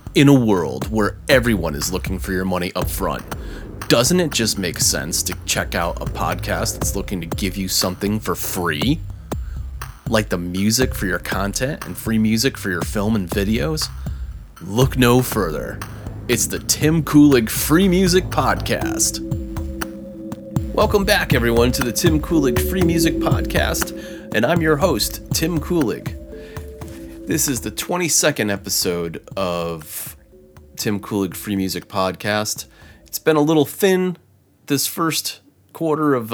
In a world where everyone is looking for your money up front, doesn't it just make sense to check out a podcast that's looking to give you something for free? Like the music for your content and free music for your film and videos? Look no further. It's the Tim Kulig Free Music Podcast. Welcome back, everyone, to the Tim Kulig Free Music Podcast, and I'm your host, Tim Kulig. This is the 22nd episode of Tim Kulig Free Music Podcast. It's been a little thin this first quarter of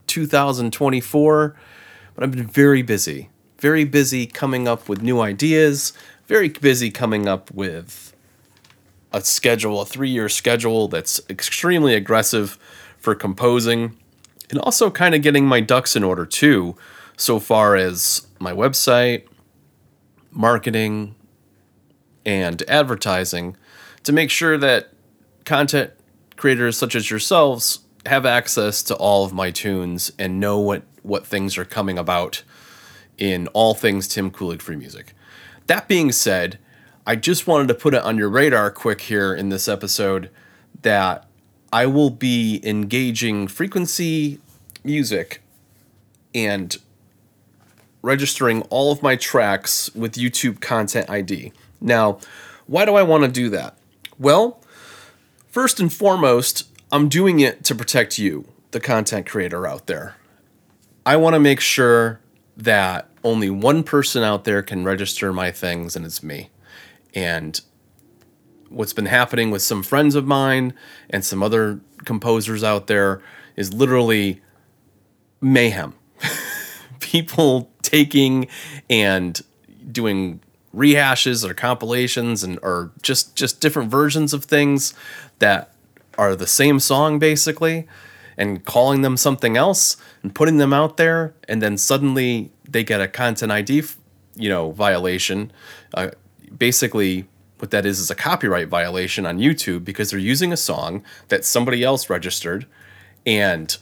2024, but I've been very busy coming up with new ideas, very busy coming up with a 3-year schedule that's extremely aggressive for composing, and also kind of getting my ducks in order too, so far as my website, marketing, and advertising, to make sure that content creators such as yourselves have access to all of my tunes and know what things are coming about in all things Tim Kulig Free Music. That being said, I just wanted to put it on your radar quick here in this episode that I will be engaging Frequency Music and registering all of my tracks with YouTube Content ID. Now, why do I want to do that? Well, first and foremost, I'm doing it to protect you, the content creator out there. I want to make sure that only one person out there can register my things, and it's me. And what's been happening with some friends of mine and some other composers out there is literally mayhem. People taking and doing rehashes or compilations or just different versions of things that are the same song basically, and calling them something else and putting them out there, and then suddenly they get a content ID violation. Basically what that is a copyright violation on YouTube because they're using a song that somebody else registered, and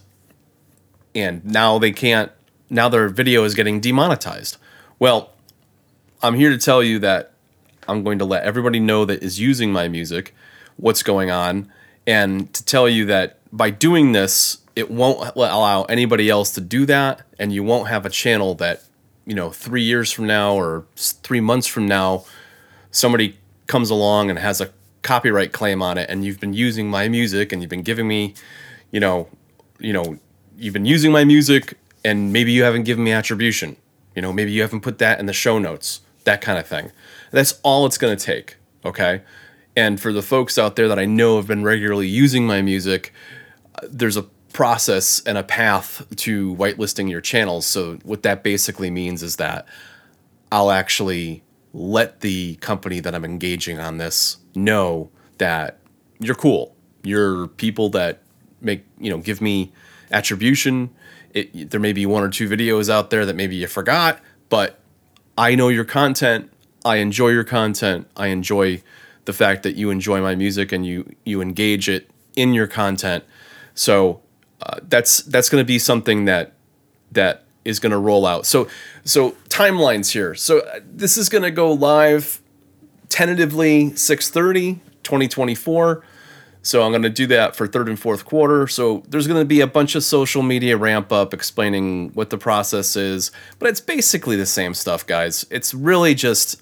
now they can't. Now their video is getting demonetized. Well, I'm here to tell you that I'm going to let everybody know that is using my music what's going on, and to tell you that by doing this, it won't allow anybody else to do that, and you won't have a channel that, 3 years from now or 3 months from now, somebody comes along and has a copyright claim on it, and you've been using my music, and you've been giving me, you've been using my music, and maybe you haven't given me attribution. Maybe you haven't put that in the show notes, that kind of thing. That's all it's going to take, okay? And for the folks out there that I know have been regularly using my music, there's a process and a path to whitelisting your channels. So what that basically means is that I'll actually let the company that I'm engaging on this know that you're cool. You're people that give me attribution. There may be 1 or 2 videos out there that maybe you forgot, but I know your content. I enjoy your content. I enjoy the fact that you enjoy my music and you engage it in your content. So that's going to be something that is going to roll out. So timelines here. So this is going to go live tentatively 6/30, 2024. So I'm going to do that for 3rd and 4th quarter. So there's going to be a bunch of social media ramp up explaining what the process is, but it's basically the same stuff, guys. It's really just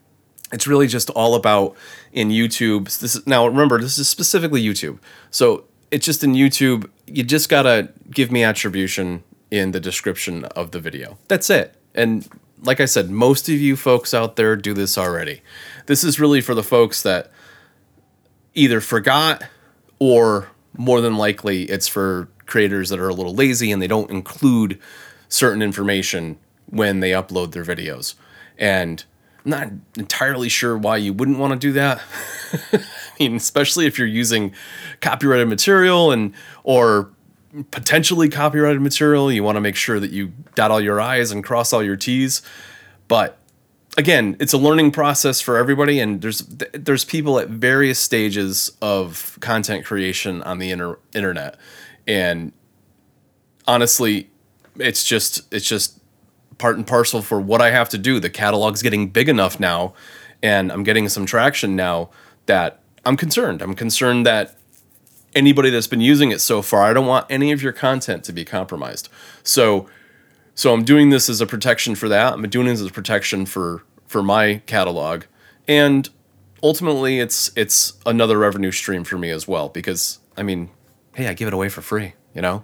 all about in YouTube. Now remember, this is specifically YouTube. So it's just in YouTube. You just got to give me attribution in the description of the video. That's it. And like I said, most of you folks out there do this already. This is really for the folks that either forgot, or more than likely it's for creators that are a little lazy and they don't include certain information when they upload their videos. And I'm not entirely sure why you wouldn't want to do that. I mean, especially if you're using copyrighted material or potentially copyrighted material, you want to make sure that you dot all your I's and cross all your T's. But again, it's a learning process for everybody, and there's people at various stages of content creation on the internet, and honestly, it's just part and parcel for what I have to do. The catalog's getting big enough now, and I'm getting some traction now that I'm concerned. I'm concerned that anybody that's been using it so far, I don't want any of your content to be compromised. So I'm doing this as a protection for that. I'm doing this as a protection for my catalog, and ultimately it's another revenue stream for me as well, because I mean, hey, I give it away for free, you know?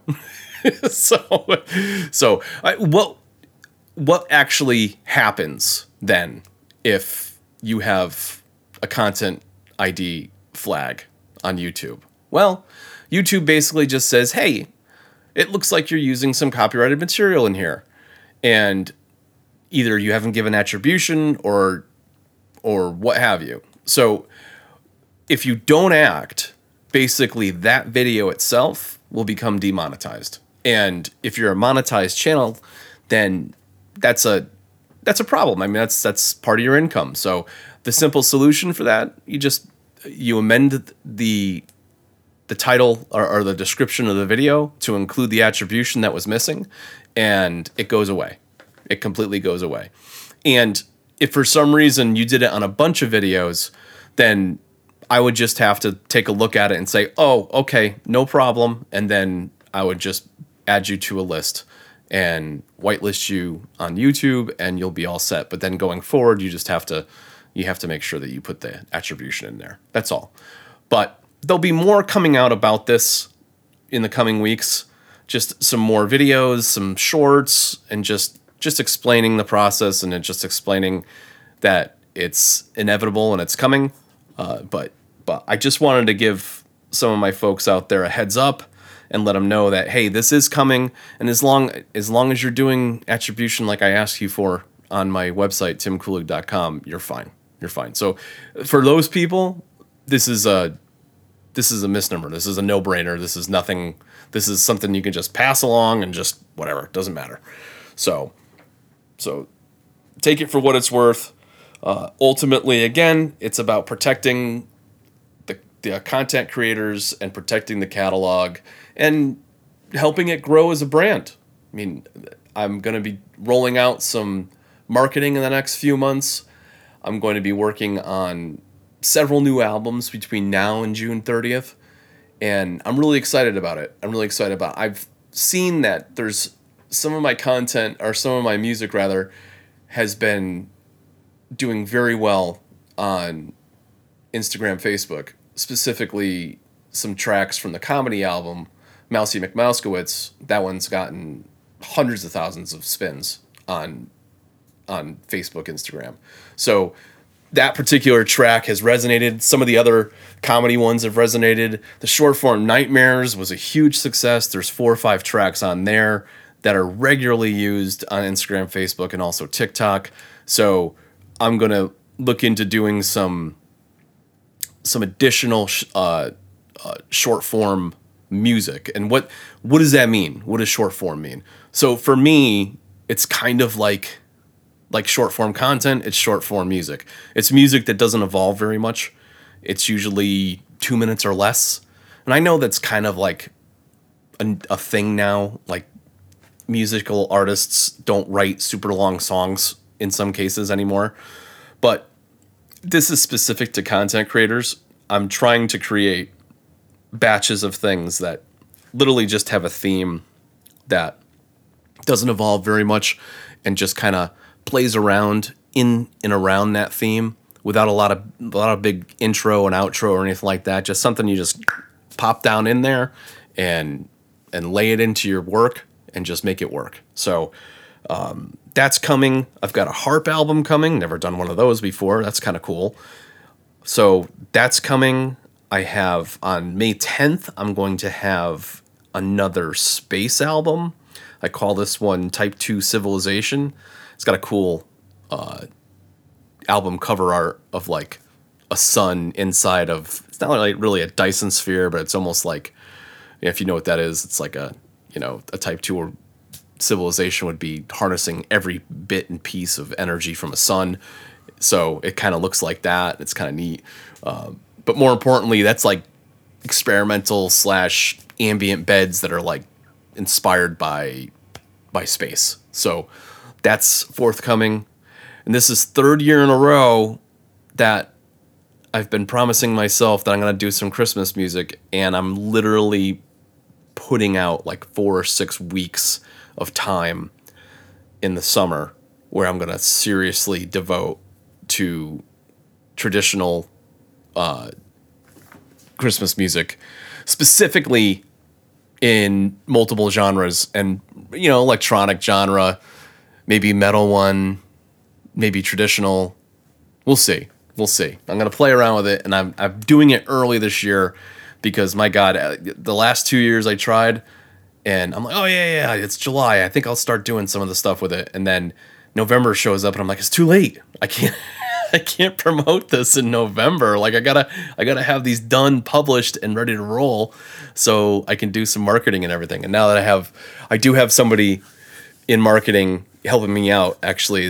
What actually happens then if you have a content ID flag on YouTube? Well, YouTube basically just says, hey, it looks like you're using some copyrighted material in here. And either you haven't given attribution or what have you. So if you don't act, basically that video itself will become demonetized. And if you're a monetized channel, then that's a problem. I mean, that's part of your income. So the simple solution for that, you amend the title or the description of the video to include the attribution that was missing, and it goes away. It completely goes away. And if for some reason you did it on a bunch of videos, then I would just have to take a look at it and say, oh, okay, no problem. And then I would just add you to a list and whitelist you on YouTube, and you'll be all set. But then going forward, you have to make sure that you put the attribution in there. That's all. But there'll be more coming out about this in the coming weeks. Just some more videos, some shorts, and just explaining the process, and just explaining that it's inevitable and it's coming. But I just wanted to give some of my folks out there a heads up and let them know that, hey, this is coming. And as long as you're doing attribution like I asked you for on my website, timkulig.com, you're fine. You're fine. So for those people, this is a misnomer. This is a no-brainer. This is nothing. This is something you can just pass along and just whatever. It doesn't matter. So take it for what it's worth. Ultimately, again, it's about protecting the content creators and protecting the catalog and helping it grow as a brand. I mean, I'm going to be rolling out some marketing in the next few months. I'm going to be working on several new albums between now and June 30th. And I'm really excited about it. I've seen that there's some of my content, or some of my music rather, has been doing very well on Instagram, Facebook, specifically some tracks from the comedy album, Mousy McMouskowitz. That one's gotten hundreds of thousands of spins on Facebook, Instagram. So that particular track has resonated. Some of the other comedy ones have resonated. The short form Nightmares was a huge success. There's 4 or 5 tracks on there that are regularly used on Instagram, Facebook, and also TikTok. So I'm going to look into doing some additional short form music. And what does that mean? What does short form mean? So for me, it's kind of like short form content. It's short form music. It's music that doesn't evolve very much. It's usually 2 minutes or less. And I know that's kind of like a thing now. Like, musical artists don't write super long songs in some cases anymore. But this is specific to content creators. I'm trying to create batches of things that literally just have a theme that doesn't evolve very much and just kind of plays around in and around that theme without a lot of big intro and outro or anything like that. Just something you just pop down in there and lay it into your work and just make it work. So that's coming. I've got a harp album coming. Never done one of those before. That's kind of cool. So that's coming. I have on May 10th, I'm going to have another space album. I call this one Type 2 Civilization. It's got a cool album cover art of like a sun inside of, it's not like really a Dyson sphere, but it's almost like, if you know what that is, it's like a Type 2 or civilization would be harnessing every bit and piece of energy from a sun. So it kind of looks like that. It's kind of neat. But more importantly, that's like experimental / ambient beds that are like inspired by space. So that's forthcoming. And this is 3rd year in a row that I've been promising myself that I'm going to do some Christmas music, and I'm literally putting out like 4 or 6 weeks of time in the summer where I'm going to seriously devote to traditional Christmas music, specifically in multiple genres and, electronic genre, maybe metal one, maybe traditional. We'll see. I'm going to play around with it, and I'm doing it early this year because, my God, the last 2 years I tried, and I'm like, oh, yeah, it's July. I think I'll start doing some of the stuff with it. And then November shows up, and I'm like, it's too late. I can't promote this in November. Like, I gotta have these done, published, and ready to roll so I can do some marketing and everything. And now that I do have somebody in marketing helping me out, actually,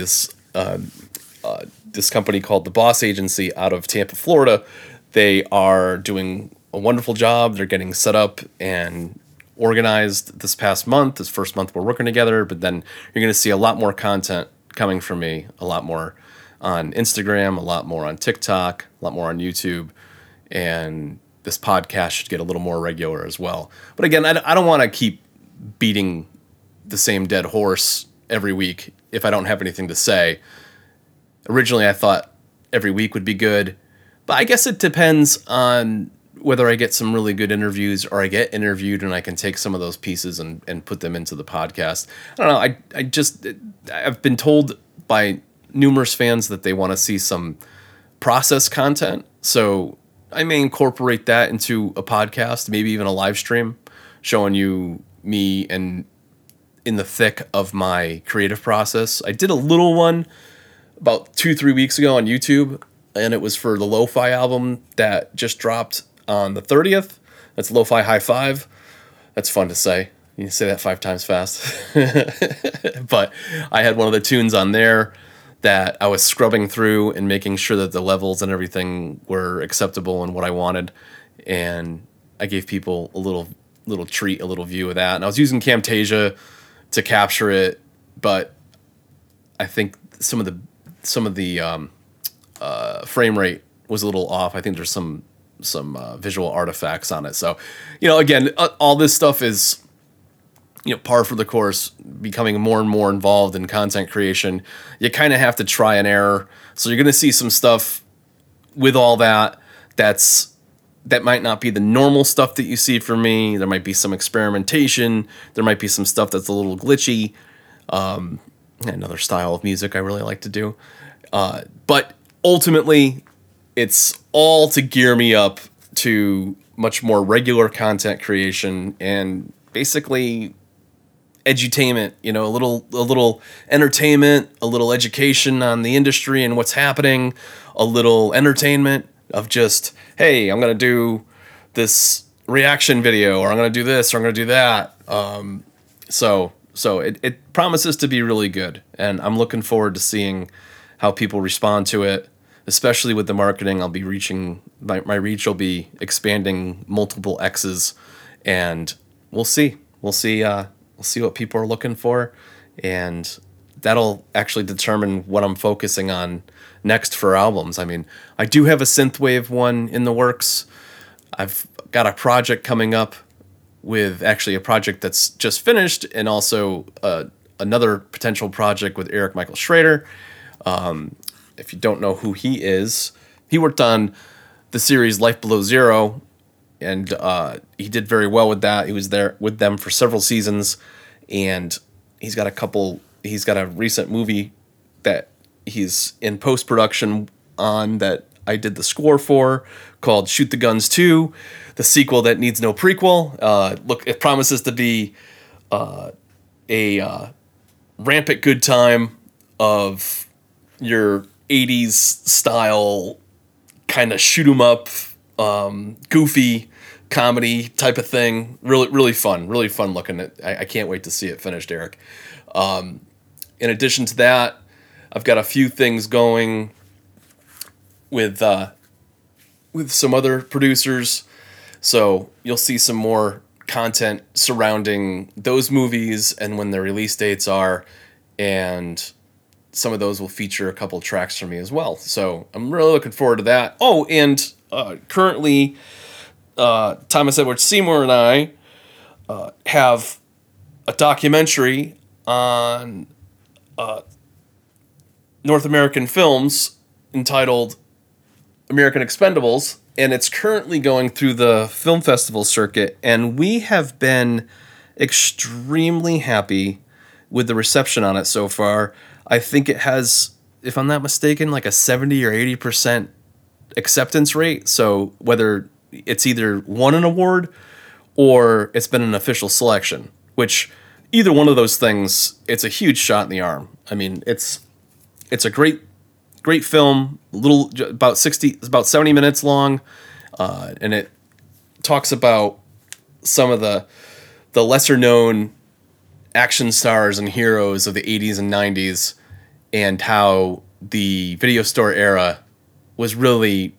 this company called The Boss Agency out of Tampa, Florida. They are doing a wonderful job. They're getting set up and organized this first month we're working together, but then you're going to see a lot more content coming from me, a lot more on Instagram, a lot more on TikTok, a lot more on YouTube, and this podcast should get a little more regular as well. But again, I don't want to keep beating the same dead horse every week if I don't have anything to say. Originally, I thought every week would be good, but I guess it depends on whether I get some really good interviews or I get interviewed and I can take some of those pieces and put them into the podcast. I don't know. I've been told by numerous fans that they want to see some process content. So I may incorporate that into a podcast, maybe even a live stream showing you me and in the thick of my creative process. I did a little one about 2-3 weeks ago on YouTube, and it was for the Lo-Fi album that just dropped on the 30th. That's Lo-Fi High Five. That's fun to say. You say that 5 times fast. But I had one of the tunes on there that I was scrubbing through and making sure that the levels and everything were acceptable and what I wanted. And I gave people a little treat, a little view of that. And I was using Camtasia to capture it, but I think some of the frame rate was a little off. I think there's some visual artifacts on it. So, again, all this stuff is, par for the course, becoming more and more involved in content creation. You kind of have to try and error. So you're going to see some stuff with all that might not be the normal stuff that you see from me. There might be some experimentation. There might be some stuff that's a little glitchy. Another style of music I really like to do. But ultimately, it's all to gear me up to much more regular content creation and basically edutainment, a little entertainment, a little education on the industry and what's happening, a little entertainment of just, hey, I'm going to do this reaction video, or I'm going to do this, or I'm going to do that. So it promises to be really good, and I'm looking forward to seeing how people respond to it, especially with the marketing. I'll be reaching, my reach will be expanding multiple X's, and we'll see what people are looking for, and that'll actually determine what I'm focusing on next for albums. I mean, I do have a synthwave one in the works. I've got a project coming up with actually a project that's just finished, and also another potential project with Eric Michael Schrader. If you don't know who he is, he worked on the series Life Below Zero, and he did very well with that. He was there with them for several seasons, and he's got a recent movie that he's in post-production on that I did the score for, called Shoot the Guns 2, the sequel that needs no prequel. Look, it promises to be a rampant good time of your 80s style kind of shoot 'em up, goofy comedy type of thing. Really fun looking. I can't wait to see it finished, Eric. In addition to that, I've got a few things going with some other producers, so you'll see some more content surrounding those movies and when their release dates are. And some of those will feature a couple tracks from me as well. So I'm really looking forward to that. Oh, and currently, Thomas Edward Seymour and I have a documentary on North American films entitled American Expendables, and it's currently going through the film festival circuit, and we have been extremely happy with the reception on it so far. I think it has, if I'm not mistaken, like a 70 or 80% acceptance rate. So whether it's either won an award or it's been an official selection, which either one of those things, it's a huge shot in the arm. I mean, it's a great film, about 70 minutes long, and it talks about some of the lesser known action stars and heroes of the 80s and 90s, and how the video store era was really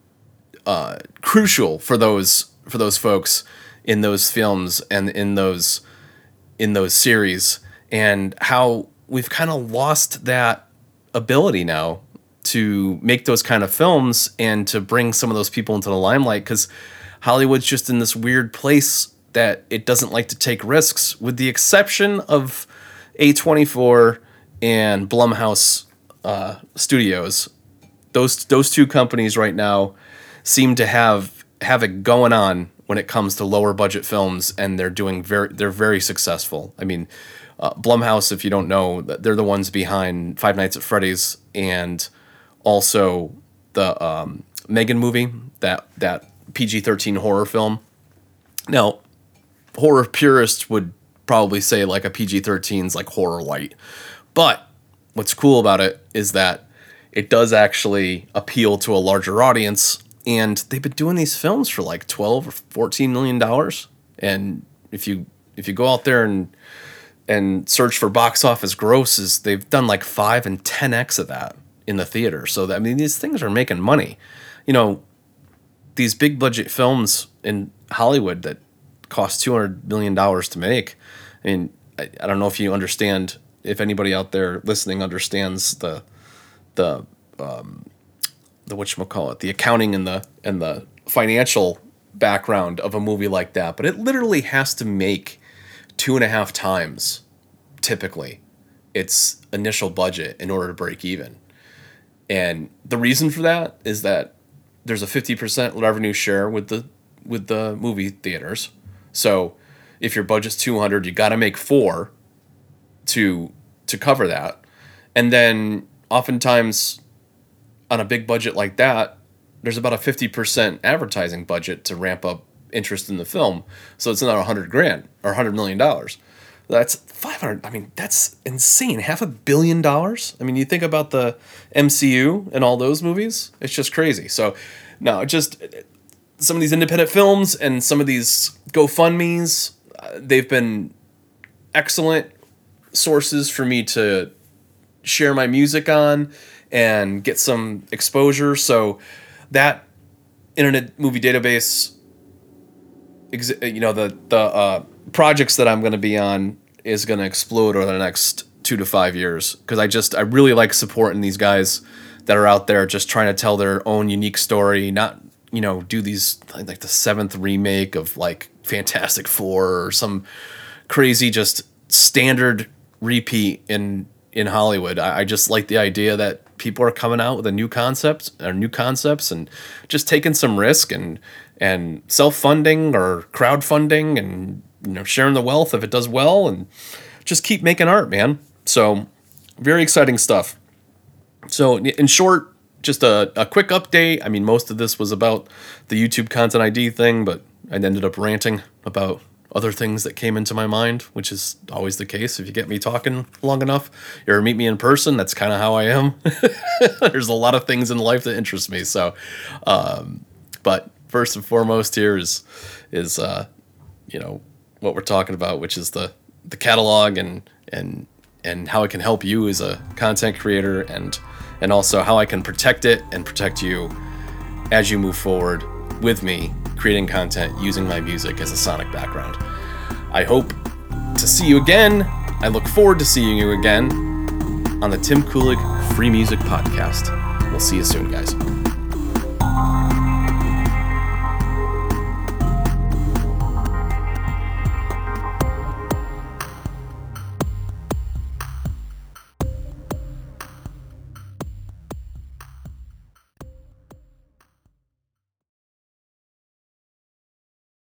crucial for those folks in those films and in those series, and how we've kind of lost that ability now to make those kind of films and to bring some of those people into the limelight, because Hollywood's just in this weird place that it doesn't like to take risks, with the exception of A24 and Blumhouse Studios. Those two companies right now seem to have it going on when it comes to lower budget films, and they're very successful. I mean, Blumhouse, if you don't know, they're the ones behind Five Nights at Freddy's and also the Megan movie, that PG-13 horror film. Now, horror purists would probably say like a PG-13 is like horror light. But what's cool about it is that it does actually appeal to a larger audience, and they've been doing these films for like $12 or $14 million. And if you go out there and search for box office grosses, they've done like 5 and 10x of that in the theater. So I mean, these things are making money. You know, these big budget films in Hollywood that cost $200 million to make. I mean, I don't know if you understand, if anybody out there listening understands the whatchamacallit, the accounting and the financial background of a movie like that, but it literally has to make 2.5 times typically its initial budget in order to break even. And the reason for that is that there's a 50% revenue share with the movie theaters. So if your budget's 200, you got to make 4 to cover that. And then oftentimes on a big budget like that, there's about a 50% advertising budget to ramp up interest in the film. So it's not $100,000 or $100 million. That's 500. I mean, that's insane. $500 million. I mean, you think about the MCU and all those movies, it's just crazy. So no, just some of these independent films and some of these GoFundMes, they've been excellent sources for me to share my music on and get some exposure. So that Internet Movie Database, you know, the projects that I'm going to be on is going to explode over the next 2 to 5 years, because I really like supporting these guys that are out there just trying to tell their own unique story, not, you know, do these like the 7th remake of like Fantastic Four or some crazy just standard repeat in Hollywood. I just like the idea that people are coming out with new concepts and just taking some risk and self-funding or crowdfunding and, you know, sharing the wealth if it does well, and just keep making art, man. So very exciting stuff. So in short, just a quick update. I mean, most of this was about the YouTube Content ID thing, but I ended up ranting about other things that came into my mind, which is always the case. If you get me talking long enough, you ever meet me in person, that's kind of how I am. There's a lot of things in life that interest me. So, but first and foremost here is you know, what we're talking about, which is the catalog and how it can help you as a content creator, and also how I can protect it and protect you as you move forward with me creating content using my music as a sonic background. I hope to see you again. I look forward to seeing you again. on the Tim Kulik Free Music Podcast. We'll see you soon, guys.